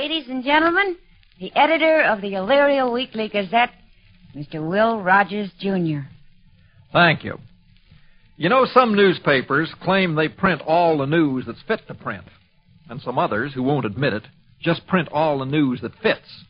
Ladies and gentlemen, the editor of the Elyria Weekly Gazette, Mr. Will Rogers, Jr. Thank you. You know, some newspapers claim they print all the news that's fit to print, and some others, who won't admit it, just print all the news that fits.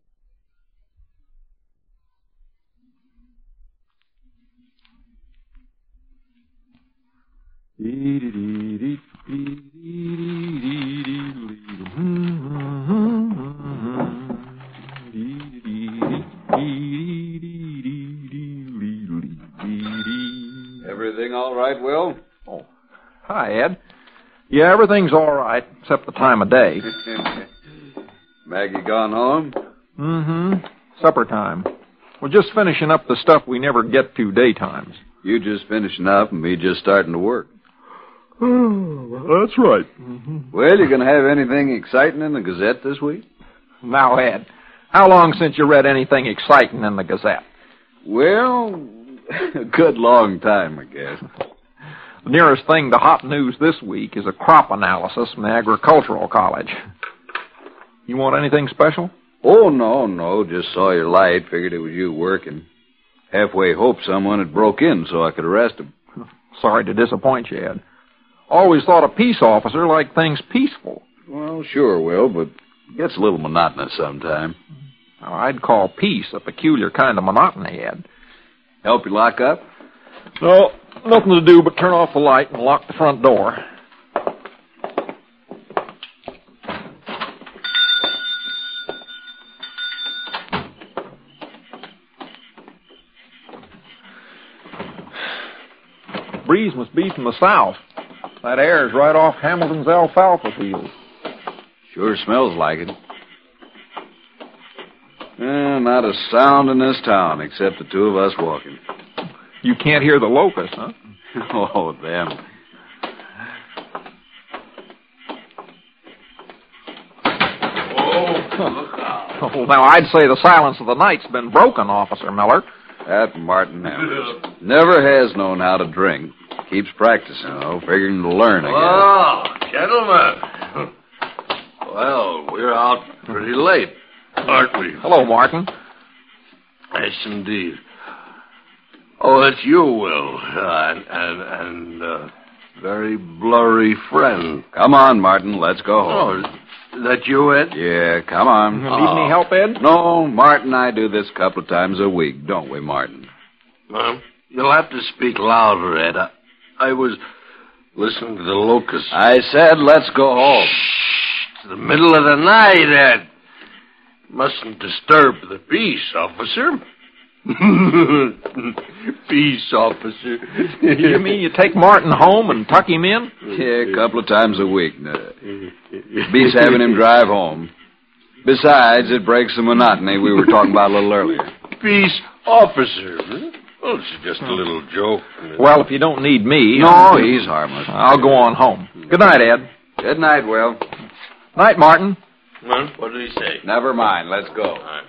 Everything all right, Will? Oh, hi, Ed. Yeah, everything's all right, except the time of day. Maggie gone home? Mm-hmm. Supper time. We're just finishing up the stuff we never get to daytimes. You just finishing up and me just starting to work. Oh, that's right. Mm-hmm. Well, you going to have anything exciting in the Gazette this week? Now, Ed, how long since you read anything exciting in the Gazette? Well, a good long time, I guess. The nearest thing to hot news this week is a crop analysis from the Agricultural College. You want anything special? Oh, no. Just saw your light. Figured it was you working. Halfway hoped someone had broke in so I could arrest him. Sorry to disappoint you, Ed. Always thought a peace officer liked things peaceful. Well, sure, Will, but it gets a little monotonous sometime. Now, I'd call peace a peculiar kind of monotony, Ed. Help you lock up? No, nothing to do but turn off the light and lock the front door. Breeze must be from the south. That air's right off Hamilton's alfalfa field. Sure smells like it. Not a sound in this town except the two of us walking. You can't hear the locusts, huh? Oh, them. Oh, now I'd say the silence of the night's been broken, Officer Miller. That Martin Hammers never has known how to drink. Keeps practicing, though, figuring to learn again. Oh, gentlemen. Well, we're out pretty late, aren't we? Hello, Martin. Yes, indeed. Oh, it's you, Will, and very blurry friend. Come on, Martin, let's go home. Oh, is that you, Ed? Yeah, come on. Need any help, Ed? No, Martin and I do this a couple of times a week, don't we, Martin? Well, you'll have to speak louder, Ed. I was listening to the locusts. I said let's go home. Shh, it's the middle of the night, Ed. Mustn't disturb the peace, officer. Peace, officer. You mean you take Martin home and tuck him in? Yeah, a couple of times a week. Beats having him drive home. Besides, it breaks the monotony we were talking about a little earlier. Peace, officer. Well, it's just a little joke. Well, if you don't need me... No, he's harmless. I'll go on home. Good night, Ed. Good night, Will. Night, Martin. Well, what did he say? Never mind. Let's go. All right.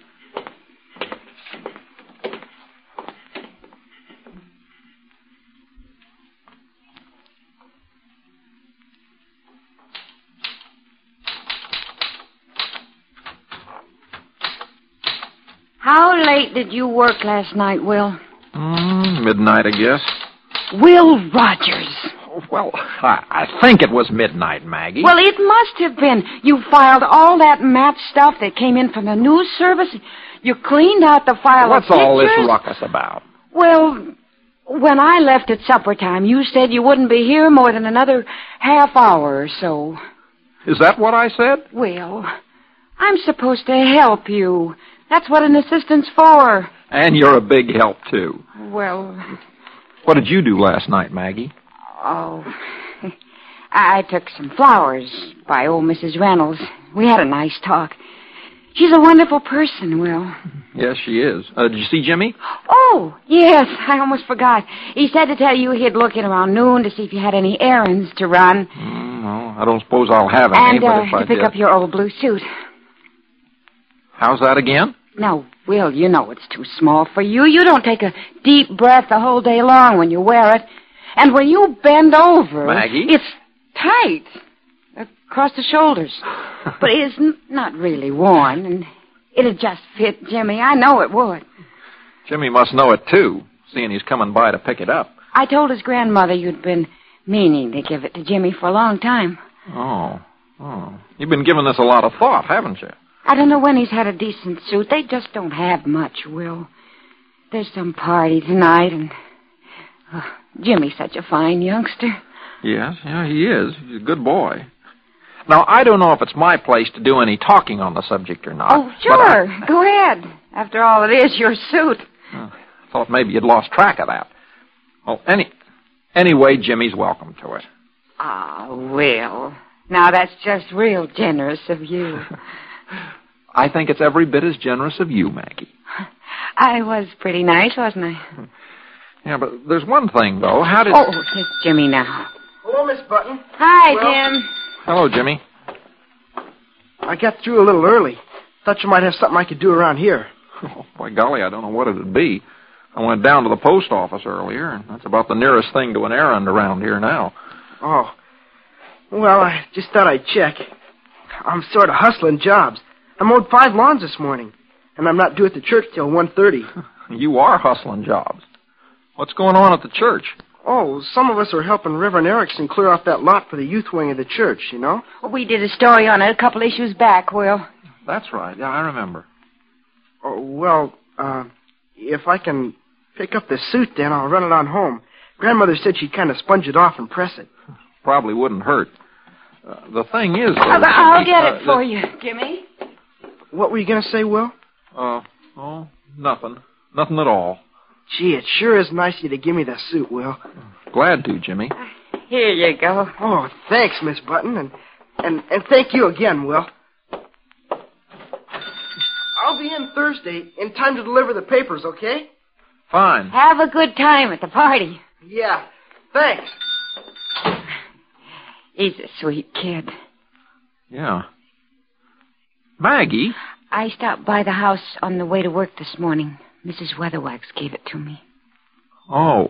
How late did you work last night, Will? Midnight, I guess. Will Rogers. Well, I think it was midnight, Maggie. Well, it must have been. You filed all that map stuff that came in from the news service. You cleaned out the file What's of pictures. all this ruckus about? Well, when I left at supper time, you said you wouldn't be here more than another half hour or so. Is that what I said? Well, I'm supposed to help you. That's what an assistant's for. And you're a big help, too. Well... What did you do last night, Maggie? Oh, I took some flowers by old Mrs. Reynolds. We had a nice talk. She's a wonderful person, Will. Yes, she is. Did you see Jimmy? Oh, yes, I almost forgot. He said to tell you he'd look in around noon to see if you had any errands to run. No, I don't suppose I'll have any, but if I to pick did... up your old blue suit. How's that again? Now, Will, you know it's too small for you. You don't take a deep breath the whole day long when you wear it. And when you bend over... Maggie? It's tight. Across the shoulders. But it's not really worn, and it'd just fit Jimmy. I know it would. Jimmy must know it, too, seeing he's coming by to pick it up. I told his grandmother you'd been meaning to give it to Jimmy for a long time. Oh. You've been giving this a lot of thought, haven't you? I don't know when he's had a decent suit. They just don't have much, Will. There's some party tonight, and Jimmy's such a fine youngster. Yes, yeah, he is. He's a good boy. Now, I don't know if it's my place to do any talking on the subject or not. Oh, sure. Go ahead. After all, it is your suit. I thought maybe you'd lost track of that. Well, anyway, Jimmy's welcome to it. Ah, Will. Now, that's just real generous of you. I think it's every bit as generous of you, Maggie. I was pretty nice, wasn't I? Yeah, but there's one thing, though. How did... Oh, it's Jimmy now. Hello, Miss Button. Hi, Well, Jim. Hello, Jimmy. I got through a little early. Thought you might have something I could do around here. Oh, by golly, I don't know what it'd be. I went down to the post office earlier, and that's about the nearest thing to an errand around here now. Oh. Well, I just thought I'd check. I'm sort of hustling jobs. I mowed 5 lawns this morning, and I'm not due at the church till 1:30. You are hustling jobs. What's going on at the church? Oh, some of us are helping Reverend Erickson clear off that lot for the youth wing of the church, you know? We did a story on it a couple issues back, Will. That's right. Yeah, I remember. Oh, well, if I can pick up the suit, then I'll run it on home. Grandmother said she'd kind of sponge it off and press it. Probably wouldn't hurt. The thing is... I'll get it for you, Jimmy. What were you going to say, Will? Nothing. Nothing at all. Gee, it sure is nice of you to give me the suit, Will. Glad to, Jimmy. Here you go. Oh, thanks, Miss Button, and thank you again, Will. I'll be in Thursday in time to deliver the papers, okay? Fine. Have a good time at the party. Yeah, thanks. He's a sweet kid. Yeah. Maggie? I stopped by the house on the way to work this morning. Mrs. Weatherwax gave it to me. Oh.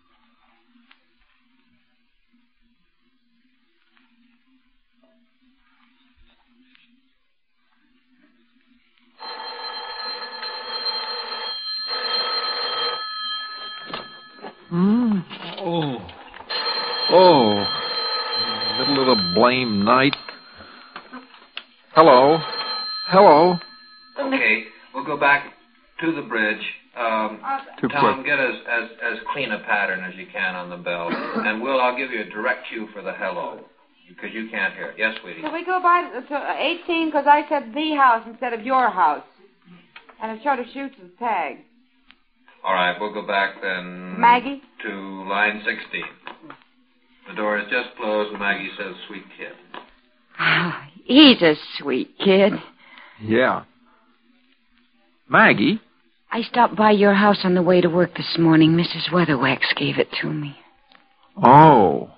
Oh. Middle of the blame night. Hello. Okay, we'll go back to the bridge. Tom, get as clean a pattern as you can on the bell. And I'll give you a direct cue for the hello, because you can't hear it. Yes, sweetie? Can we go by to 18, because I said the house instead of your house. And it showed a shoot to the tag. All right, we'll go back then... Maggie? ...to line 16. The door is just closed, and Maggie says, sweet kid. He's a sweet kid. Yeah. Maggie? I stopped by your house on the way to work this morning. Mrs. Weatherwax gave it to me. Oh.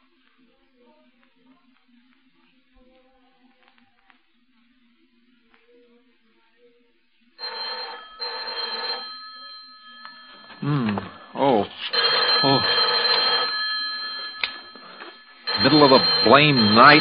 Oh. Middle of the blame night.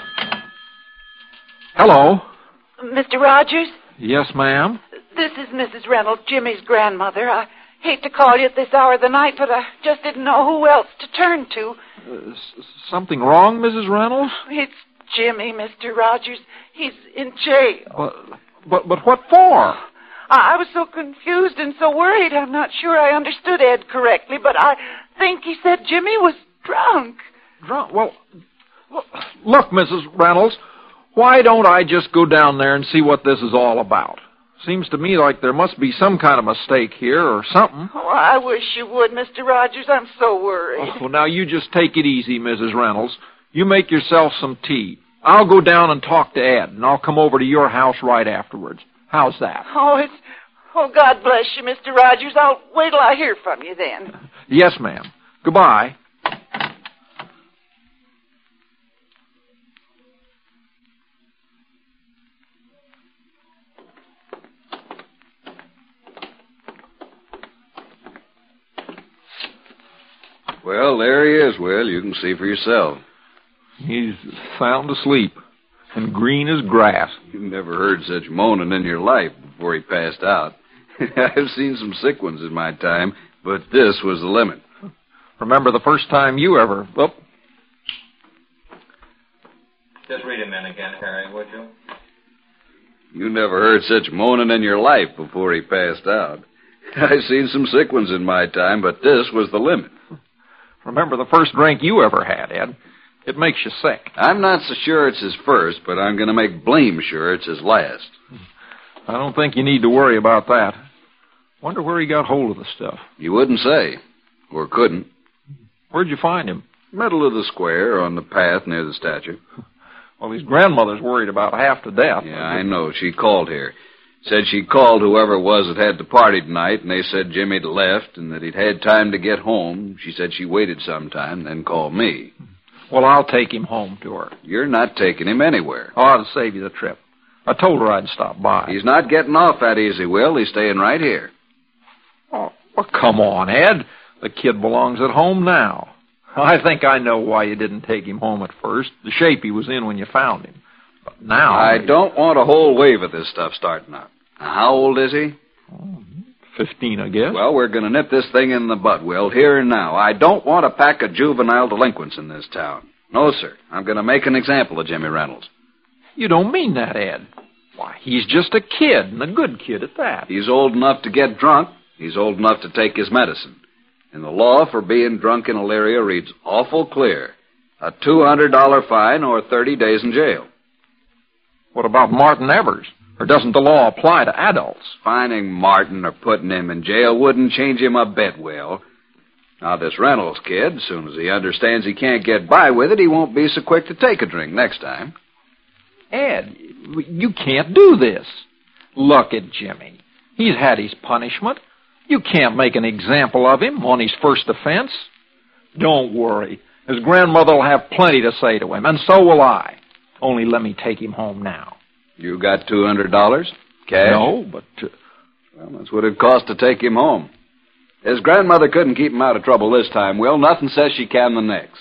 Hello. Mr. Rogers? Yes, ma'am? This is Mrs. Reynolds, Jimmy's grandmother. I hate to call you at this hour of the night, but I just didn't know who else to turn to. Something wrong, Mrs. Reynolds? It's Jimmy, Mr. Rogers. He's in jail. But what for? I was so confused and so worried. I'm not sure I understood Ed correctly, but I think he said Jimmy was drunk. Drunk? Well, look, Mrs. Reynolds, why don't I just go down there and see what this is all about? Seems to me like there must be some kind of mistake here or something. Oh, I wish you would, Mr. Rogers. I'm so worried. Oh, now you just take it easy, Mrs. Reynolds. You make yourself some tea. I'll go down and talk to Ed, and I'll come over to your house right afterwards. How's that? Oh, God bless you, Mr. Rogers. I'll wait till I hear from you then. Yes, ma'am. Goodbye. Well, there he is, Will. You can see for yourself. He's sound asleep. and green as grass. You never heard such moaning in your life before he passed out. I've seen some sick ones in my time, but this was the limit. Remember the first time you ever... Oh. Just read him in again, Harry, would you? You never heard such moaning in your life before he passed out. I've seen some sick ones in my time, but this was the limit. Remember the first drink you ever had, Ed. It makes you sick. I'm not so sure it's his first, but I'm going to make blame sure it's his last. I don't think you need to worry about that. Wonder where he got hold of the stuff. You wouldn't say, or couldn't. Where'd you find him? Middle of the square, on the path near the statue. Well, his grandmother's worried about half to death. Yeah, I know. She called here. Said she called whoever it was that had the party tonight, and they said Jimmy'd left and that he'd had time to get home. She said she waited some time, then called me. Well, I'll take him home to her. You're not taking him anywhere. Oh, I'll save you the trip. I told her I'd stop by. He's not getting off that easy, Will. He's staying right here. Oh, well, come on, Ed. The kid belongs at home now. I think I know why you didn't take him home at first, the shape he was in when you found him. But now... I don't want a whole wave of this stuff starting up. Now, how old is he? 15, I guess. Well, we're going to nip this thing in the bud, Will, here and now. I don't want a pack of juvenile delinquents in this town. No, sir. I'm going to make an example of Jimmy Reynolds. You don't mean that, Ed. Why, he's just a kid, and a good kid at that. He's old enough to get drunk. He's old enough to take his medicine. And the law for being drunk in Elyria reads awful clear. A $200 fine or 30 days in jail. What about Martin Evers? Or doesn't the law apply to adults? Fining Martin or putting him in jail wouldn't change him a bit, Will. Now, this Reynolds kid, as soon as he understands he can't get by with it, he won't be so quick to take a drink next time. Ed, you can't do this. Look at Jimmy. He's had his punishment. You can't make an example of him on his first offense. Don't worry. His grandmother will have plenty to say to him, and so will I. Only let me take him home now. You got $200? Cash? No, but... Well, that's what it cost to take him home. His grandmother couldn't keep him out of trouble this time, Will. Nothing says she can the next.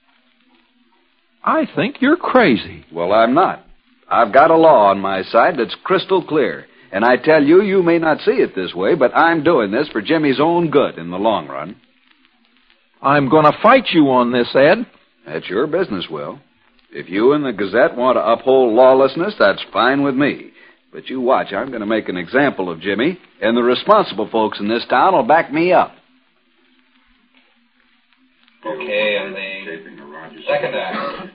I think you're crazy. Well, I'm not. I've got a law on my side that's crystal clear. And I tell you, you may not see it this way, but I'm doing this for Jimmy's own good in the long run. I'm going to fight you on this, Ed. That's your business, Will. If you and the Gazette want to uphold lawlessness, that's fine with me. But you watch, I'm going to make an example of Jimmy, and the responsible folks in this town will back me up. Okay, and the second act.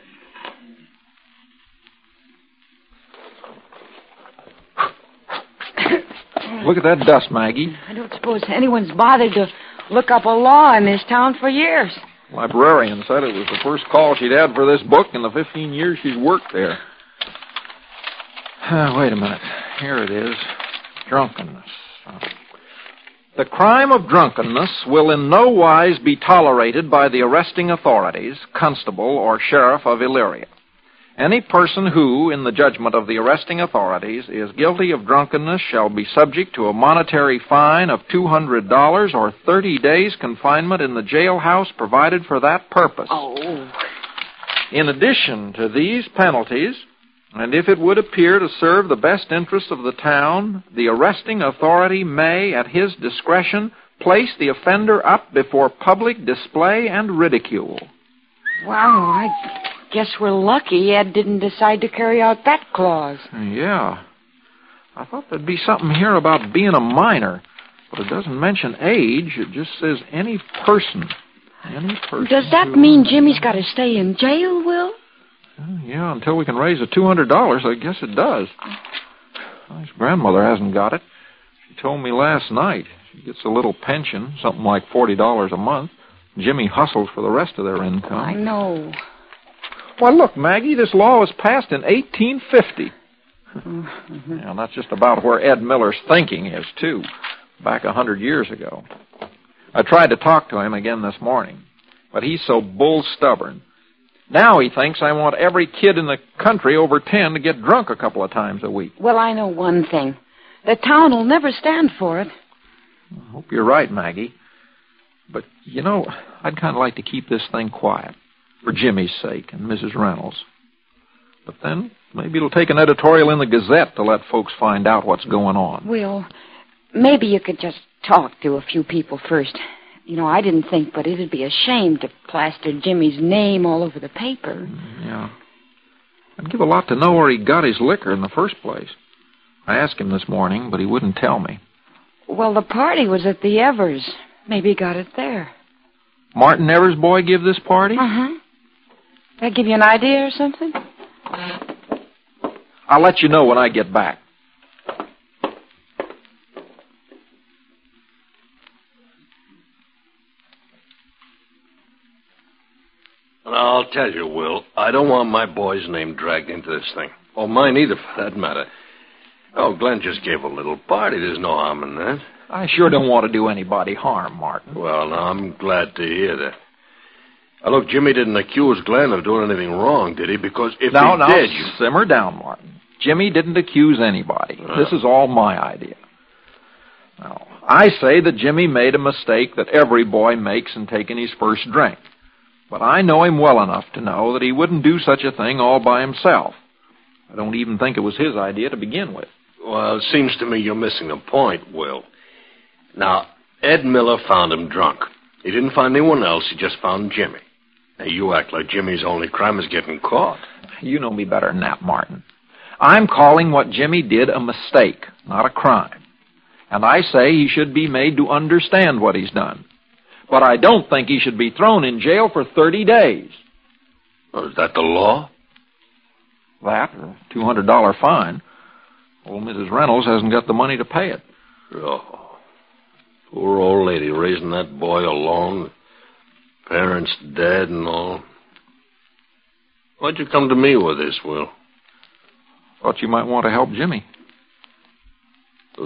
Look at that dust, Maggie. I don't suppose anyone's bothered to look up a law in this town for years. Librarian said it was the first call she'd had for this book in the 15 years she's worked there. Wait a minute. Here it is. Drunkenness. The crime of drunkenness will in no wise be tolerated by the arresting authorities, constable, or sheriff of Elyria. Any person who, in the judgment of the arresting authorities, is guilty of drunkenness shall be subject to a monetary fine of $200 or 30 days confinement in the jailhouse provided for that purpose. Oh. In addition to these penalties, and if it would appear to serve the best interests of the town, the arresting authority may, at his discretion, place the offender up before public display and ridicule. Wow, I guess we're lucky Ed didn't decide to carry out that clause. Yeah. I thought there'd be something here about being a minor, but it doesn't mention age. It just says any person. Any person. Does that mean Jimmy's got to stay in jail, Will? Yeah, until we can raise the $200, I guess it does. His grandmother hasn't got it. She told me last night. She gets a little pension, something like $40 a month. Jimmy hustles for the rest of their income. I know. Well, look, Maggie, this law was passed in 1850. Mm-hmm. Yeah, that's just about where Ed Miller's thinking is, too, back 100 years ago. I tried to talk to him again this morning, but he's so bull-stubborn. Now he thinks I want every kid in the country over 10 to get drunk a couple of times a week. Well, I know one thing. The town will never stand for it. I hope you're right, Maggie. But, you know, I'd kind of like to keep this thing quiet for Jimmy's sake and Mrs. Reynolds. But then, Maybe it'll take an editorial in the Gazette to let folks find out what's going on. Will, maybe you could just talk to a few people first. You know, I didn't think, but it'd be a shame to plaster Jimmy's name all over the paper. Yeah. I'd give a lot to know where he got his liquor in the first place. I asked him this morning, but he wouldn't tell me. Well, the party was at the Evers. Maybe he got it there. Martin Evers' boy give this party? Uh-huh. That give you an idea or something? I'll let you know when I get back. And I'll tell you, Will, I don't want my boy's name dragged into this thing. Or mine either, for that matter. Oh, Glenn just gave a little party. There's no harm in that. I sure don't want to do anybody harm, Martin. Well, now, I'm glad to hear that. Now, look, Jimmy didn't accuse Glenn of doing anything wrong, did he? Because if he did... Now, simmer down, Martin. Jimmy didn't accuse anybody. This is all my idea. Now, I say that Jimmy made a mistake that every boy makes in taking his first drink. But I know him well enough to know that he wouldn't do such a thing all by himself. I don't even think it was his idea to begin with. Well, it seems to me you're missing a point, Will. Now, Ed Miller found him drunk. He didn't find anyone else. He just found Jimmy. Now, you act like Jimmy's only crime is getting caught. You know me better than that, Martin. I'm calling what Jimmy did a mistake, not a crime. And I say he should be made to understand what he's done. But I don't think he should be thrown in jail for 30 days. Well, is that the law? That, or a $200 fine. Old Mrs. Reynolds hasn't got the money to pay it. Oh, poor old lady raising that boy alone. Parents dead and all. Why'd you come to me with this, Will? Thought you might want to help Jimmy. A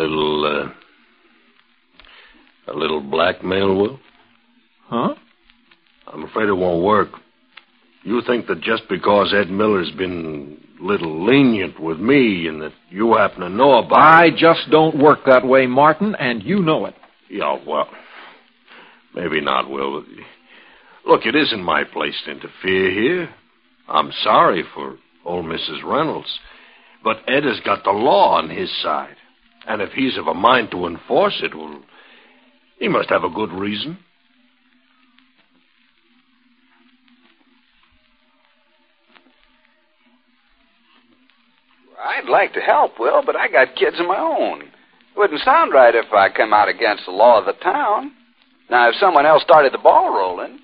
little blackmail, Will? Huh? I'm afraid it won't work. You think that just because Ed Miller's been a little lenient with me and that you happen to know about I it... just don't work that way, Martin, and you know it. Yeah, well, maybe not, Will. Look, it isn't my place to interfere here. I'm sorry for old Mrs. Reynolds. But Ed has got the law on his side. And if he's of a mind to enforce it, well, he must have a good reason. I'd like to help, Will, but I got kids of my own. It wouldn't sound right if I come out against the law of the town. Now, if someone else started the ball rolling...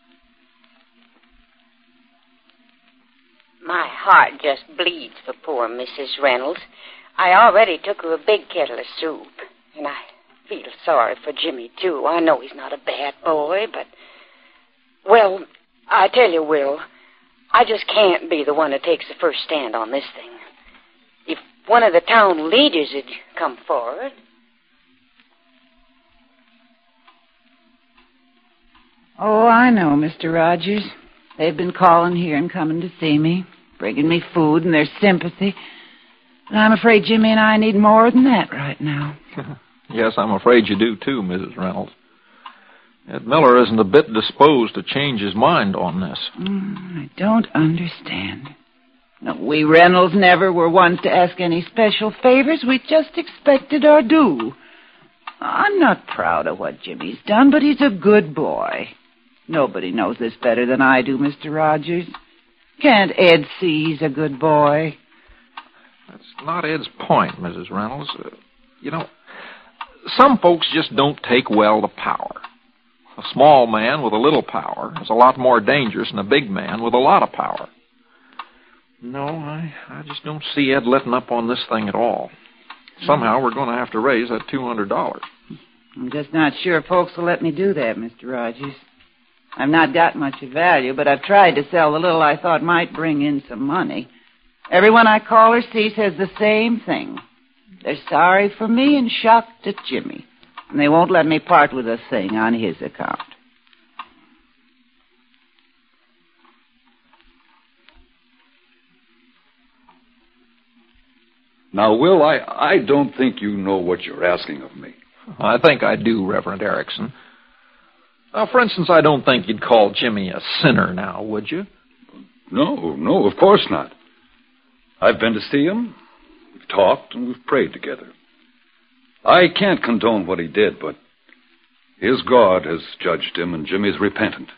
My heart just bleeds for poor Mrs. Reynolds. I already took her a big kettle of soup. And I feel sorry for Jimmy, too. I know he's not a bad boy, but... Well, I tell you, Will, I just can't be the one that takes the first stand on this thing. If one of the town leaders had come forward... Oh, I know, Mr. Rogers. They've been calling here and coming to see me, bringing me food and their sympathy. But I'm afraid Jimmy and I need more than that right now. Yes, I'm afraid you do, too, Mrs. Reynolds. Ed Miller isn't a bit disposed to change his mind on this. I don't understand. No, we Reynolds never were ones to ask any special favors. We just expected our due. I'm not proud of what Jimmy's done, but he's a good boy. Nobody knows this better than I do, Mr. Rogers. Can't Ed see he's a good boy? That's not Ed's point, Mrs. Reynolds. You know, some folks just don't take well to power. A small man with a little power is a lot more dangerous than a big man with a lot of power. No, I just don't see Ed letting up on this thing at all. Somehow we're going to have to raise that $200. I'm just not sure folks will let me do that, Mr. Rogers. I've not got much of value, but I've tried to sell the little I thought might bring in some money. Everyone I call or see says the same thing. They're sorry for me and shocked at Jimmy. And they won't let me part with a thing on his account. Now, Will, I don't think you know what you're asking of me. I think I do, Reverend Erickson. Now, for instance, I don't think you'd call Jimmy a sinner now, would you? No, of course not. I've been to see him. We've talked and we've prayed together. I can't condone what he did, but his God has judged him, and Jimmy's repentant.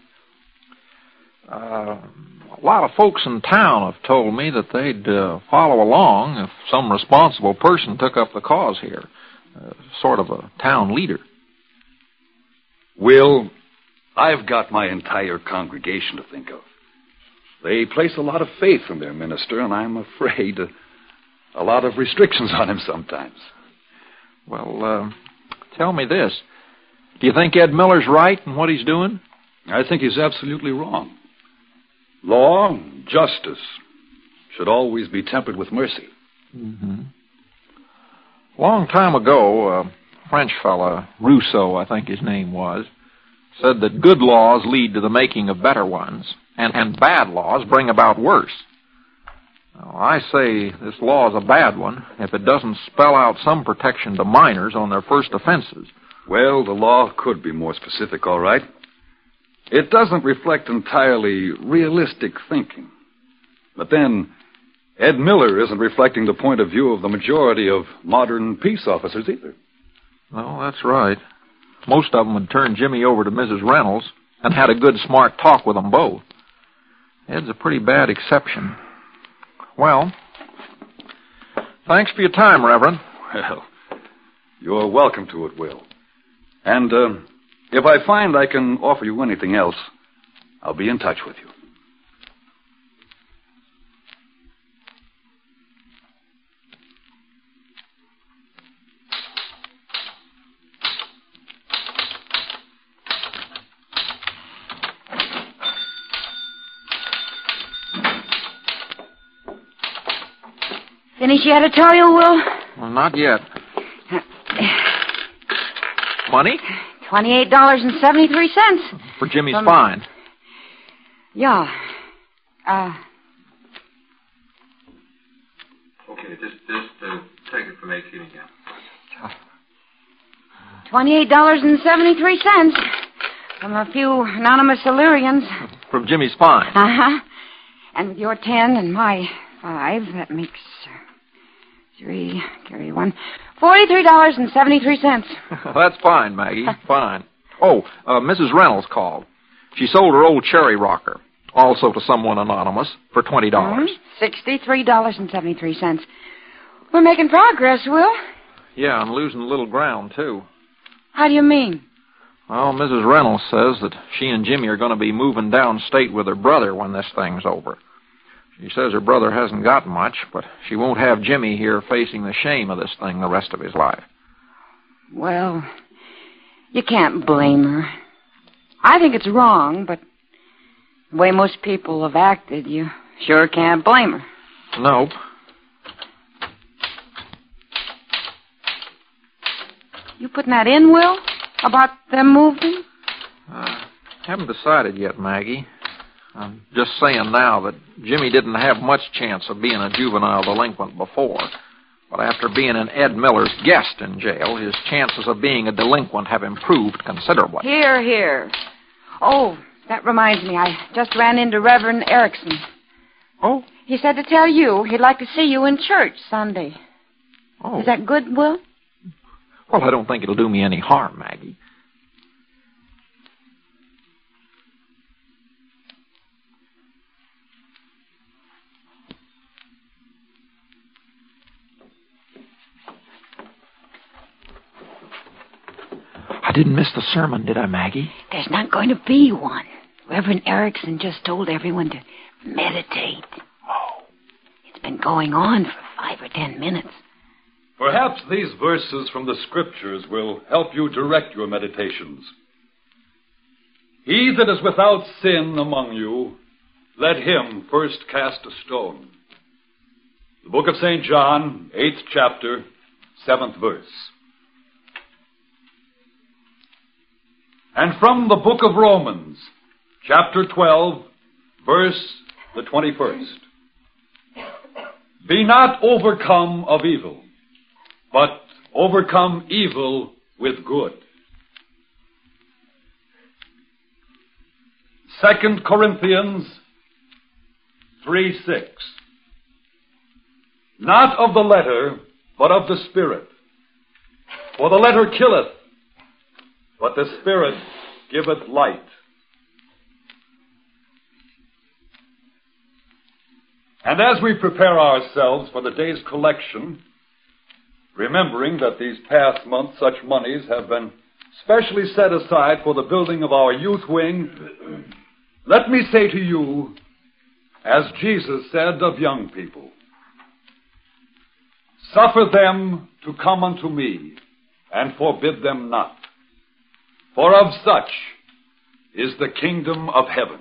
A lot of folks in town have told me that they'd follow along if some responsible person took up the cause here. Sort of a town leader. Will, I've got my entire congregation to think of. They place a lot of faith in their minister, and I'm afraid a lot of restrictions on him sometimes. Well, tell me this. Do you think Ed Miller's right in what he's doing? I think he's absolutely wrong. Law, justice, should always be tempered with mercy. Mm-hmm. A long time ago, a French fella, Rousseau, I think his name was, said that good laws lead to the making of better ones, and bad laws bring about worse. Now, I say this law is a bad one if it doesn't spell out some protection to minors on their first offenses. Well, the law could be more specific, all right. It doesn't reflect entirely realistic thinking. But then, Ed Miller isn't reflecting the point of view of the majority of modern peace officers either. Well, that's right. Most of them had turned Jimmy over to Mrs. Reynolds and had a good, smart talk with them both. Ed's a pretty bad exception. Well, thanks for your time, Reverend. Well, you're welcome to it, Will. And if I find I can offer you anything else, I'll be in touch with you. Finish your editorial, Will? Well, not yet. Money? $28.73. For Jimmy's fine. Yeah. Okay, just take it from 18 again. $28.73 from a few anonymous Illyrians. From Jimmy's fine. Uh-huh. And with your 10 and my 5, that makes 3, carry 1. $43.73. That's fine, Maggie. Fine. Oh, Mrs. Reynolds called. She sold her old cherry rocker, also to someone anonymous, for $20. $63.73. We're making progress, Will. Yeah, and losing a little ground, too. How do you mean? Well, Mrs. Reynolds says that she and Jimmy are going to be moving downstate with her brother when this thing's over. She says her brother hasn't got much, but she won't have Jimmy here facing the shame of this thing the rest of his life. Well, you can't blame her. I think it's wrong, but the way most people have acted, you sure can't blame her. Nope. You putting that in, Will? About them moving? Haven't decided yet, Maggie. I'm just saying now that Jimmy didn't have much chance of being a juvenile delinquent before. But after being an Ed Miller's guest in jail, his chances of being a delinquent have improved considerably. Here, here. Oh, that reminds me. I just ran into Reverend Erickson. Oh? He said to tell you he'd like to see you in church Sunday. Oh. Is that good, Will? Well, I don't think it'll do me any harm, Maggie. I didn't miss the sermon, did I, Maggie? There's not going to be one. Reverend Erickson just told everyone to meditate. Oh. It's been going on for 5 or 10 minutes. Perhaps these verses from the Scriptures will help you direct your meditations. He that is without sin among you, let him first cast a stone. The book of St. John, 8th chapter, 7th verse. And from the book of Romans, chapter 12, verse the 21st. Be not overcome of evil, but overcome evil with good. 2 Corinthians 3:6. not of the letter, but of the Spirit. For the letter killeth, but the Spirit giveth light. And as we prepare ourselves for the day's collection, remembering that these past months such monies have been specially set aside for the building of our youth wing, let me say to you, as Jesus said of young people, suffer them to come unto me, and forbid them not. For of such is the kingdom of heaven.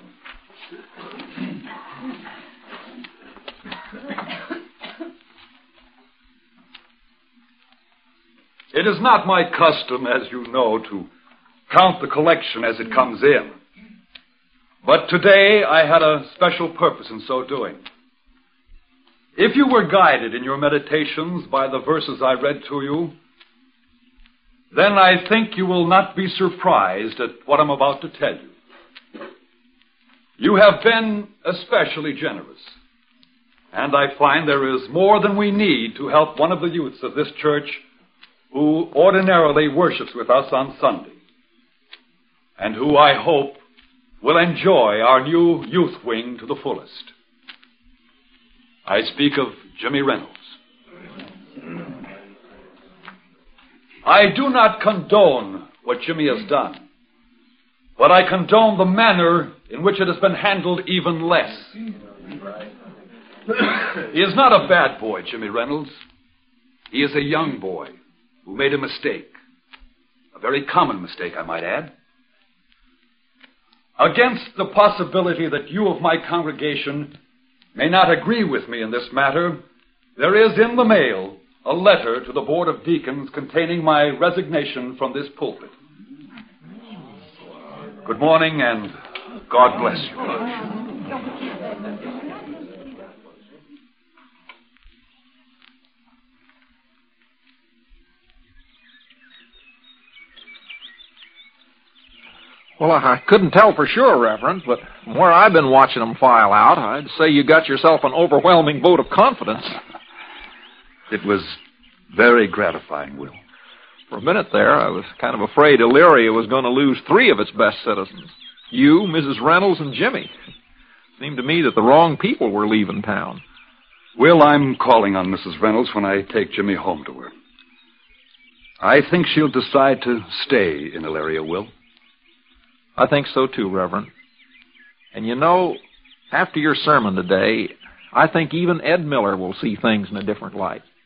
It is not my custom, as you know, to count the collection as it comes in. But today I had a special purpose in so doing. If you were guided in your meditations by the verses I read to you, then I think you will not be surprised at what I'm about to tell you. You have been especially generous, and I find there is more than we need to help one of the youths of this church who ordinarily worships with us on Sunday, and who, I hope, will enjoy our new youth wing to the fullest. I speak of Jimmy Reynolds. I do not condone what Jimmy has done, but I condone the manner in which it has been handled even less. He is not a bad boy, Jimmy Reynolds. He is a young boy who made a mistake. A very common mistake, I might add. Against the possibility that you of my congregation may not agree with me in this matter, there is in the mail a letter to the Board of Deacons containing my resignation from this pulpit. Good morning, and God bless you. Well, I couldn't tell for sure, Reverend, but from where I've been watching them file out, I'd say you got yourself an overwhelming vote of confidence. It was very gratifying, Will. For a minute there, I was kind of afraid Elyria was going to lose 3 of its best citizens. You, Mrs. Reynolds, and Jimmy. It seemed to me that the wrong people were leaving town. Will, I'm calling on Mrs. Reynolds when I take Jimmy home to her. I think she'll decide to stay in Elyria, Will. I think so too, Reverend. And you know, after your sermon today, I think even Ed Miller will see things in a different light.